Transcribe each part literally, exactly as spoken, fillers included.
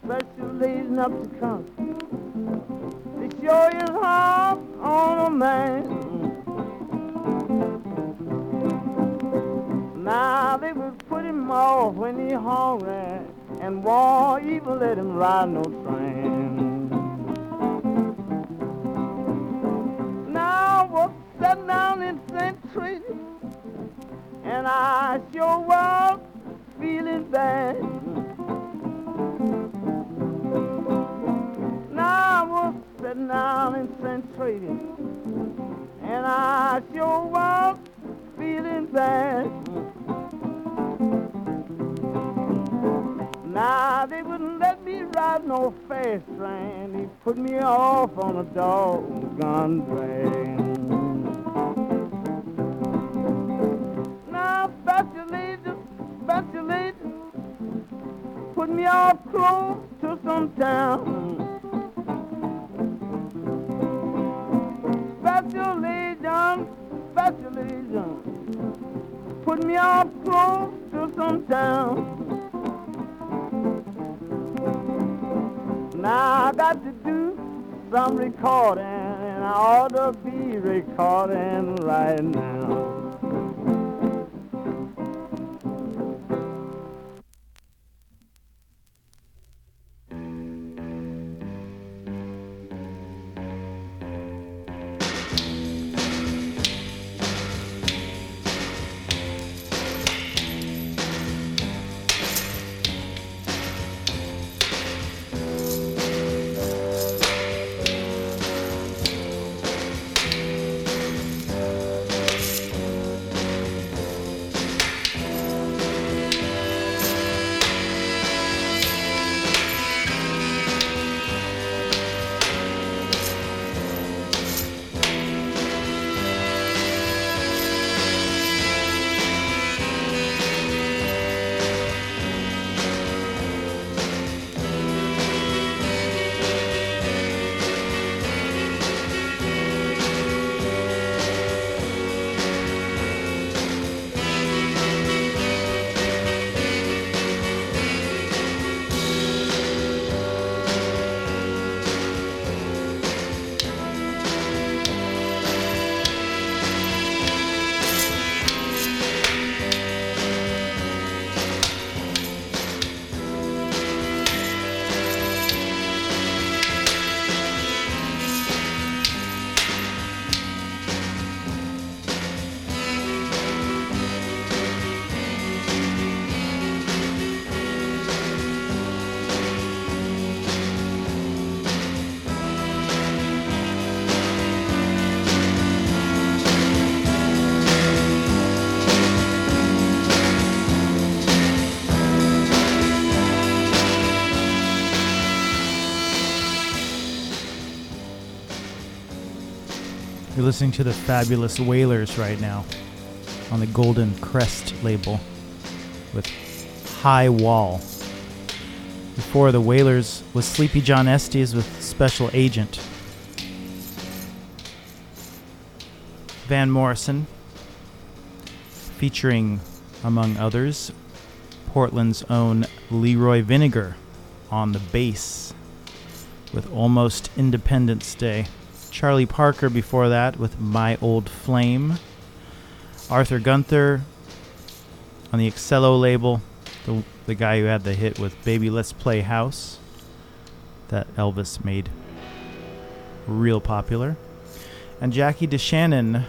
special lady enough to come. It sure is hard on a man. Now they would put him off when he hungry and won't even let him ride no train. Now I was sitting down in Saint Tracy and I sure was feeling bad. Now I was sitting down in Saint Tracy and I sure was feeling bad. Now they wouldn't let me ride no fast train. They put me off on a doggone train. Now special lady, special lady, put me off close to some town. Special lady, special lady, put me off close to some town. Now I got to do some recording, and I ought to be recording right now. You're listening to the fabulous Wailers right now on the Golden Crest label with High Wall. Before the Wailers was Sleepy John Estes with Special Agent. Van Morrison, featuring, among others, Portland's own Leroy Vinegar on the bass with Almost Independence Day. Charlie Parker before that with My Old Flame. Arthur Gunther on the Excello label, the, the guy who had the hit with Baby Let's Play House that Elvis made real popular. And Jackie DeShannon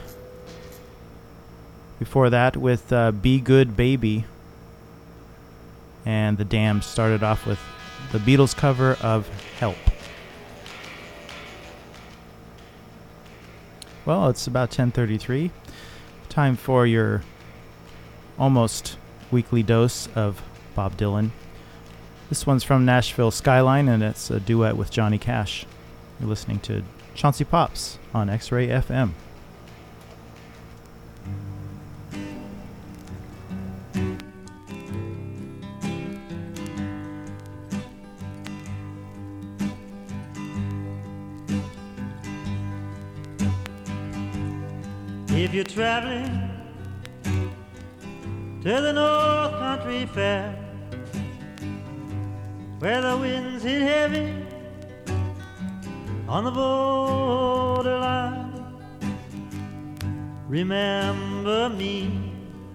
before that with uh, Be Good Baby. And the Dams started off with the Beatles cover of Help. Well, it's about ten thirty-three. Time for your almost weekly dose of Bob Dylan. This one's from Nashville Skyline, and it's a duet with Johnny Cash. You're listening to Chauncey Pops on X-Ray F M. If you're traveling to the North Country Fair, where the winds hit heavy on the borderline. Remember me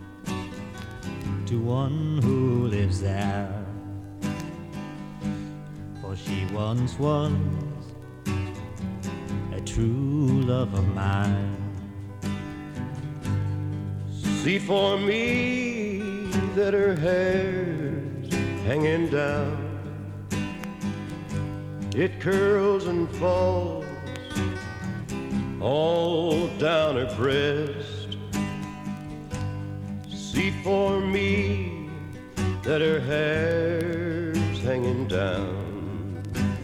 to one who lives there, for she once was a true love of mine. See for me that her hair's hanging down, it curls and falls all down her breast. See for me that her hair's hanging down,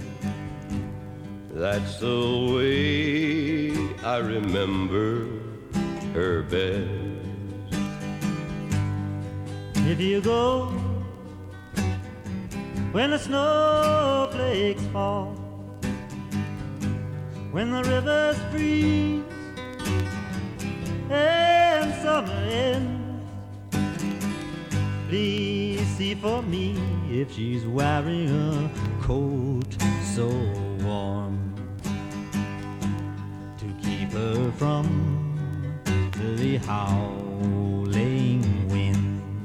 that's the way I remember her best. If you go when the snowflakes fall, when the rivers freeze and summer ends, please see for me if she's wearing a coat so warm to keep her from the howling wind.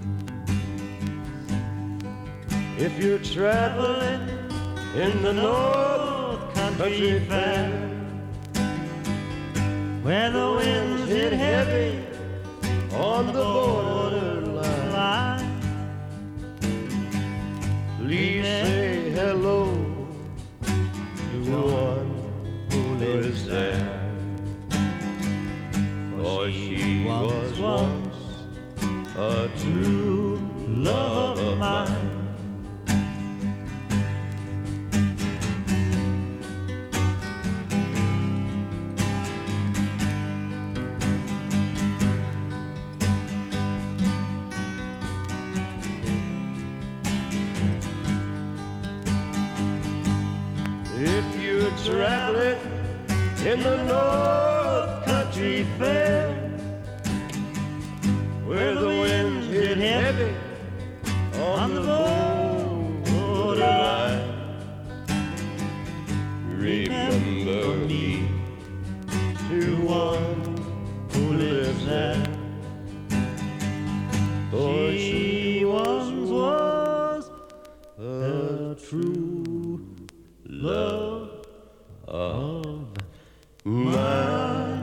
If you're traveling in the North Country Fair, where the winds hit heavy on the borderline, please say hello to one who lives there, for she was once a true love of mine. Traveling in the North Country Fair, where the winds hit heavy on the borderline, remember me to one who lives there, for she once was a true love of mine.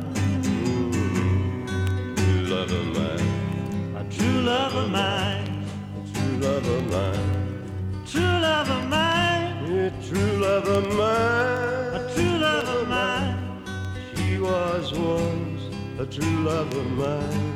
True love of mine. A true love of mine. A true love of mine. True love of mine. A true love of mine. A true love of mine. She was once a true love of mine.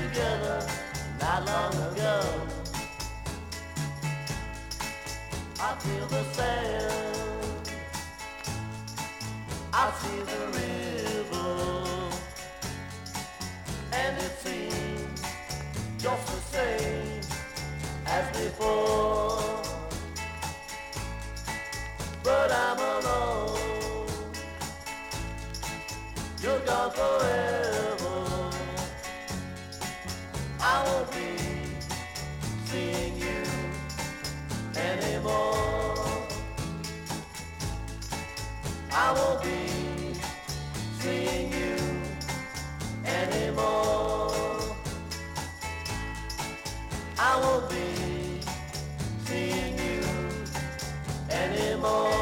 together not long ago. I feel the sand, I see the river, and it seems just the same as before. But I'm alone, you're gone forever. I won't be seeing you anymore. I won't be seeing you anymore. I won't be seeing you anymore.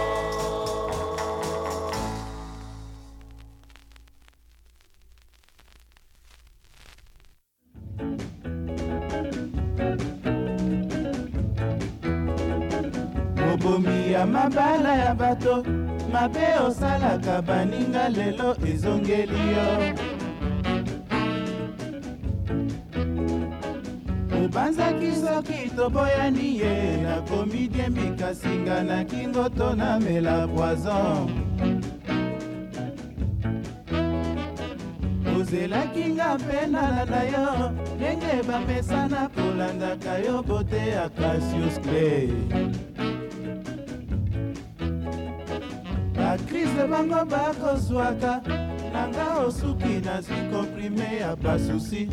Obomi ya mabala ya bato mabe osalaka baninga lelo ezongeli yo. Obanzaki soki toboyani ye na komidie mikasinga na kingo to na mela poison. Ozelaki nga mpe nalanda yo ndenge bamesana kolandaka yo bote ya Cassius Clay. Bakrize bango bakozwaka nanga osuki nazwi komprime ya basusi.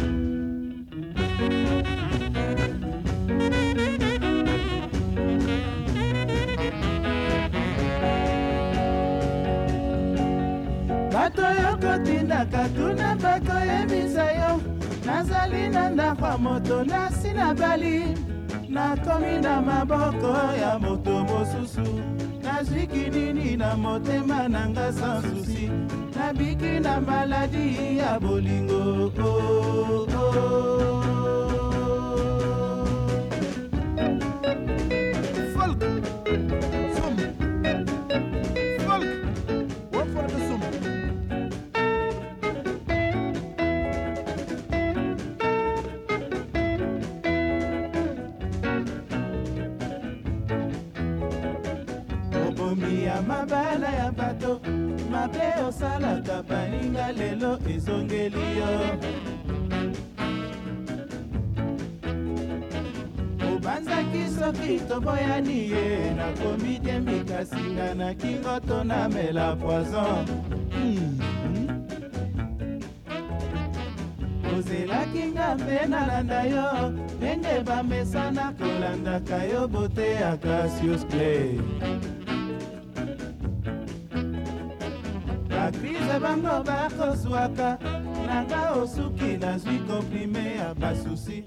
Bato yo kotindaka tuna bakoyebisa yo nazali na ndakwa moto nasi na bali nakomi na maboko ya moto mosusu. Nazwiki nini na motema nanga sans souci nabiki na maladi ya bolingo. Oh, oh. Folk, sum, folk, what for the sum? Obomi ya mabala ya bato mabe osalaka baninga lelo ezongeli yo. Obanzaki soki toboyani ye na komidie mikasinga na kingo to na mela poison. mm -hmm. Ozelaki nga mpe nalanda yo ndenge bamesana kolandaka yo bote ya Cassius Clay. Bakrize bango bakozwaka nanga osuki nazwi komprime ya basusi.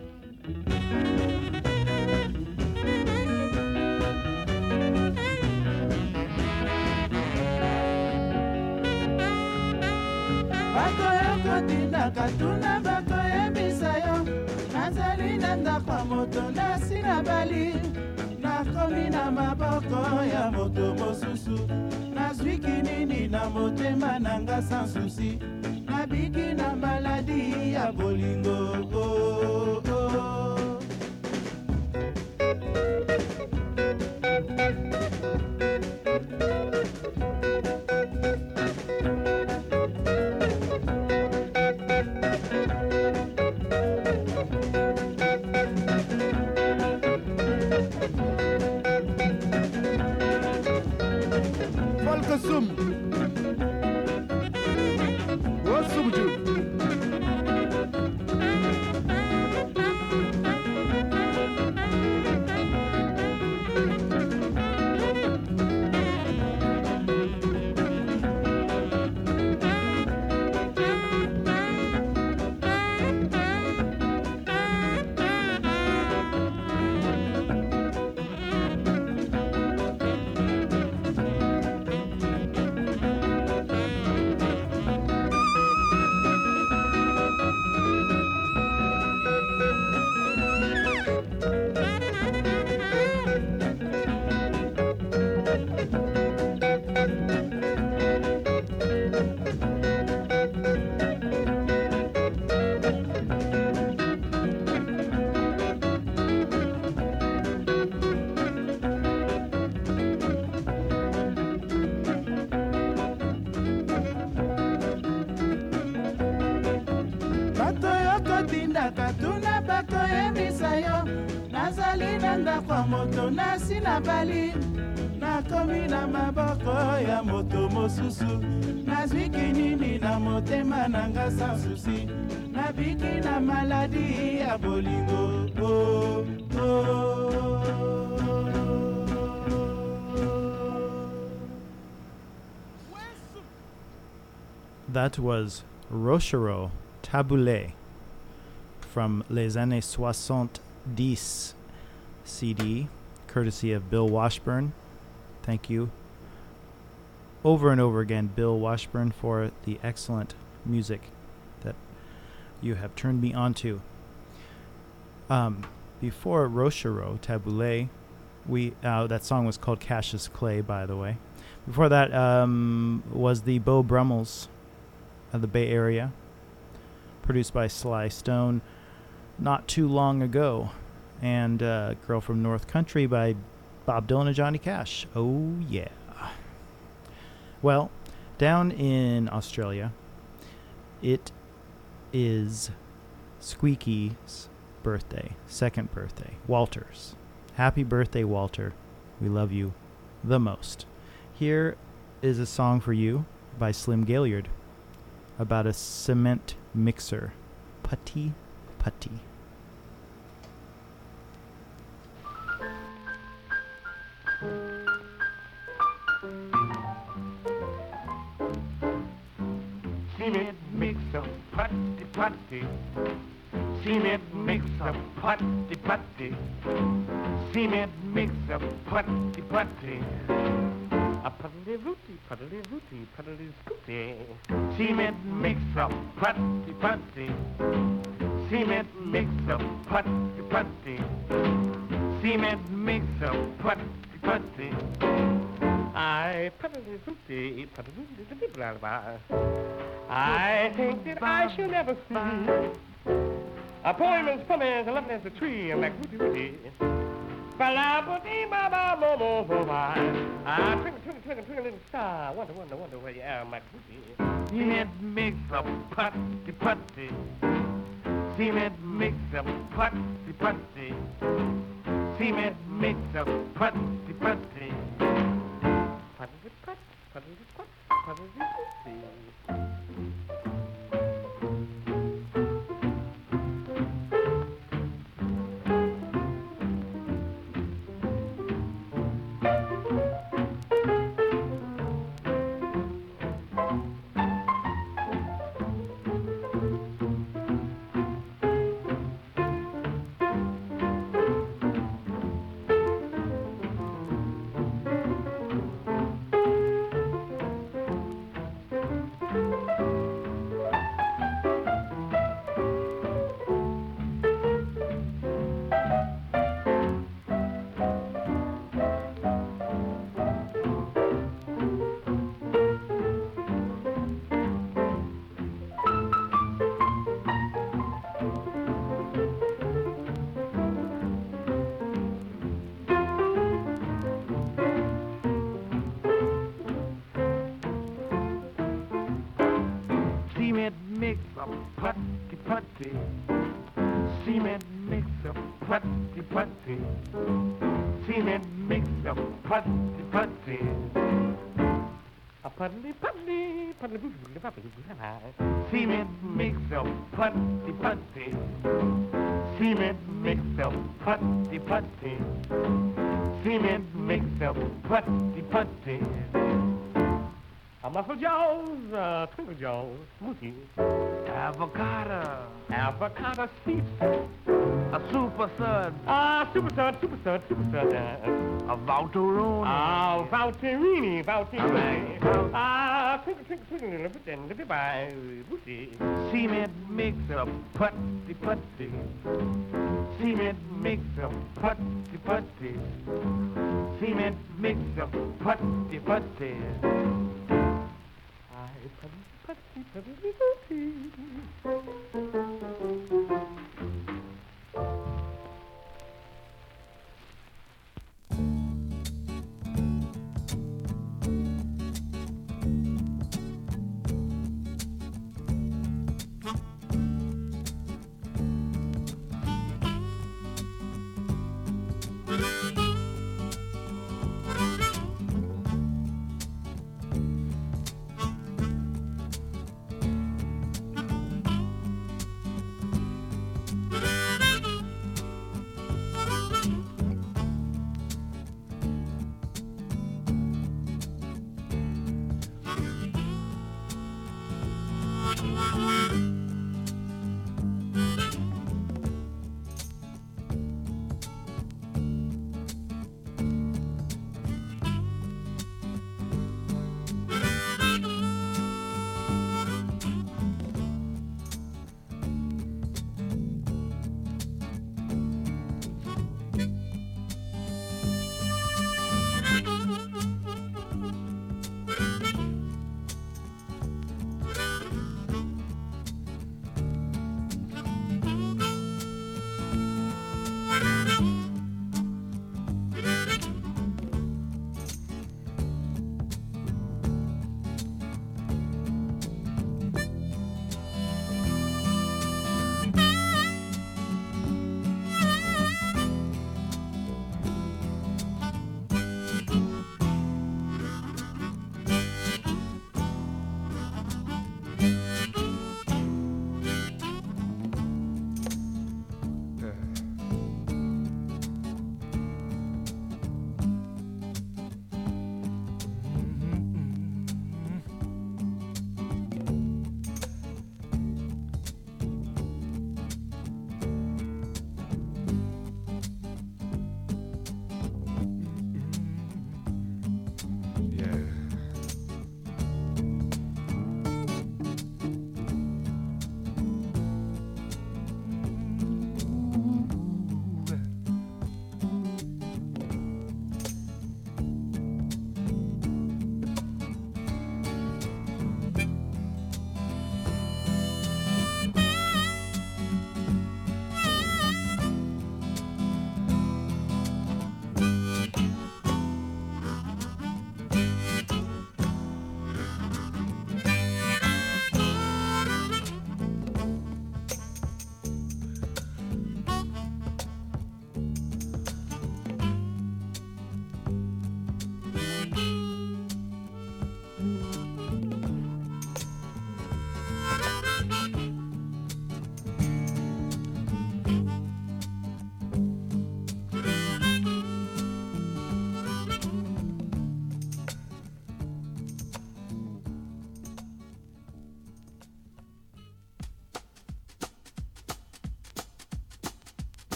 Bato yo kotindaka tuna bakoyebisa yo nazali na ndakwa moto nasi na bali nakomi na maboko ya moto mosusu. Nazwiki nini na motema nanga sans souci nabiki na maladi ya bolingo. Oh, oh. Sum, what sum do? otindaka tuna bakoyebisa yo nazali na ndako ya moto nasi na bali nakomi na maboko ya moto mosusu nazwiki nini na motema na nga sans susi nabiki na maladi ya bolingo oh, oh. That was Rochereau Taboulet from Les Années soixante-dix C D, courtesy of Bill Washburn. Thank you over and over again, Bill Washburn, for the excellent music that you have turned me onto. Um, before Rochereau Taboulet, we uh, that song was called Cassius Clay, by the way. Before that um, was the Beau Brummels of the Bay Area, produced by Sly Stone not too long ago, and uh, Girl from North Country by Bob Dylan and Johnny Cash. Oh yeah. Well, down in Australia, it is Squeaky's birthday, second birthday, Walter's. Happy birthday, Walter. We love you the most. Here is a song for you by Slim Gaillard about a cement mixer. Putty Putty. Cement mixer, putty putty. Cement mixer, putty putty. Cement mixer, putty putty. A puddly rooty, puddly rooty, puddly scooty. Cement mixer, putty putty. Cement mixer, putty putty. Cement mixer, putty putty. I puddly rooty, puddly rooty, blah blah. I think that I shall never see a poem as funny as a lovely as a tree, and like rooty rooty. Ah, twinkle, twinkle, twinkle, twinkle, little star. Wonder, wonder, wonder where you are, my cookie. Cement makes a putty putty. Cement makes a putty putty. Cement makes a putty putty. Putty putty, putty putty, putty putty. Cement makes a putty putty. Cement makes a putty putty. Cement makes a putty putty. A Muscle Jones, uh, Twinkle Jones, Smoothie. Avocado. Avocado seeds. A super thud. Ah, super thud, super thud, super thud. Uh, a Valteroni. Ah, Valterini, Valterini. Ah, twinkle, twinkle, twinkle, little bit, and little by Booty. Cement makes a putty putty. Cement makes a putty putty. Cement makes a putty putty. Putty, putty, putty, putty.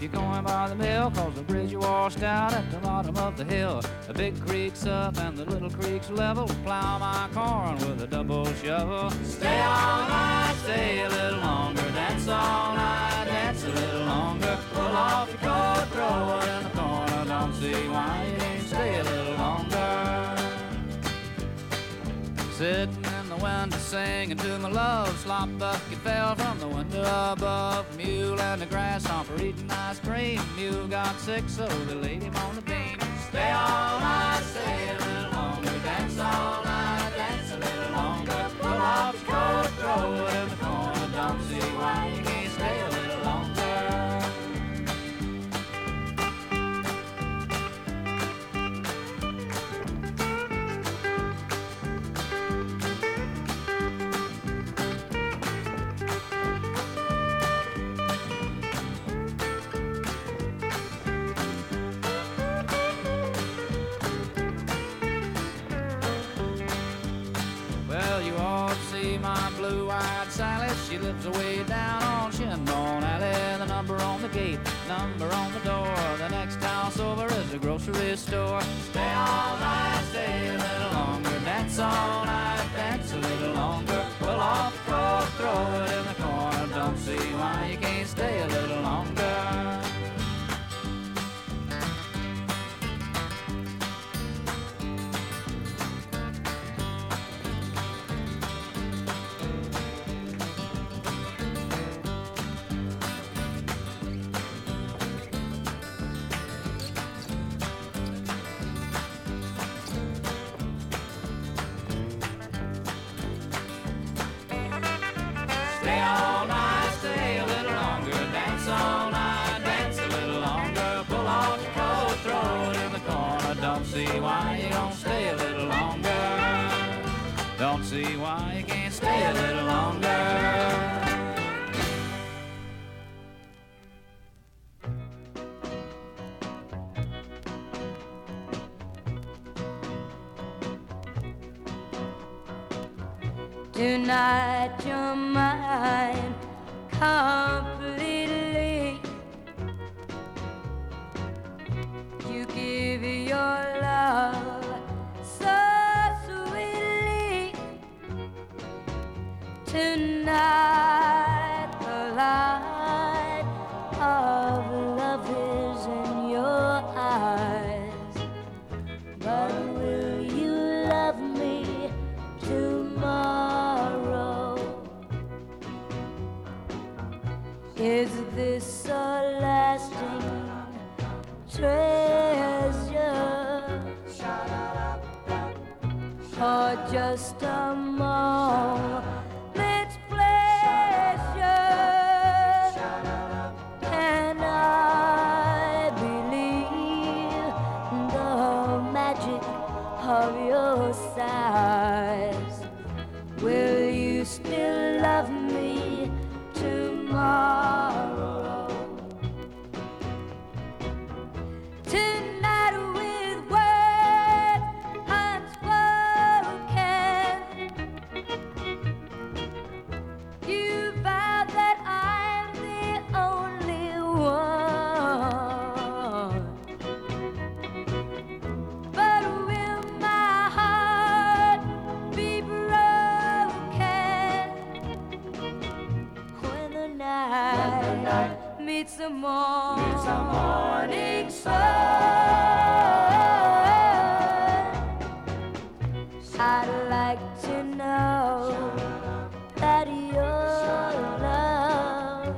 you're going by the mill, cause the bridge washed out at the bottom of the hill. The big creek's up and the little creek's level. Plow my corn with a double shovel. Stay all night, stay a little longer. Dance all night, dance a little longer. Pull off your coat, throw it in the corner. Don't see why you can't stay a little longer. Sitting in the window singing to my love. Slop bucket fell from the window above. Mule and the grasshopper eating ice cream. Mule got sick, so they laid him on the beam. Stay all night, stay a little longer. Dance all night, dance a little longer. Pull off your coat, throw it in the corner. Don't see why you can't stay a little longer. My blue-eyed Sally, she lives away down on Shinbone Alley. The number on the gate, number on the door. The next house over is a grocery store. Stay all night, stay a little longer. Dance all night, dance a little longer. Pull off the coat, throw it in the corner. Don't see why you can't stay a little longer. Stay all night, stay a little longer. Dance all night, dance a little longer. Pull off your coat, throw it in the corner. Don't see why you don't stay a little longer. Don't see why you can't stay a little longer. Tonight you're mine completely. You give your love so sweetly. Tonight the light of love is in your eyes. But will you love me tomorrow? Is this a lasting treasure, or just a moment's pleasure? Can I believe the magic of your sighs? Will you still love me tomorrow? Tonight with words unspoken, you vow that I'm the only one. But will my heart be broken when the night meets the morning sun? I'd like to know that your love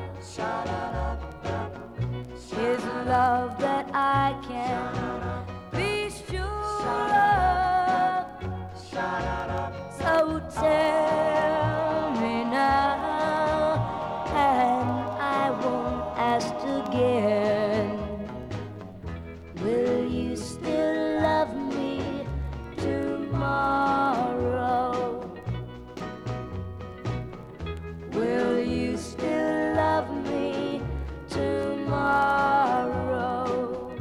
is love that I can be sure of. So tell me now, and I won't ask again. Will you still love me tomorrow? Will you still love me tomorrow?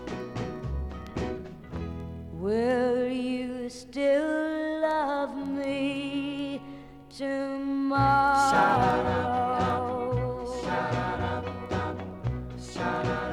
Will you still love me tomorrow?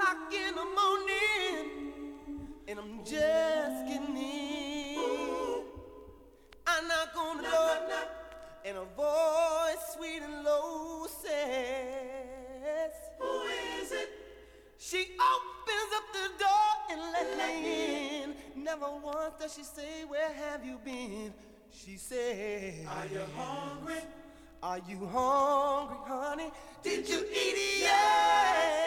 o'clock in the morning, and I'm just getting in. I knock on the door, and a voice sweet and low says, "Who is it?" She opens up the door and let me in. Never once does she say, "Where have you been?" She says, "Are you hungry? Are you hungry, honey? Did you eat it yet?"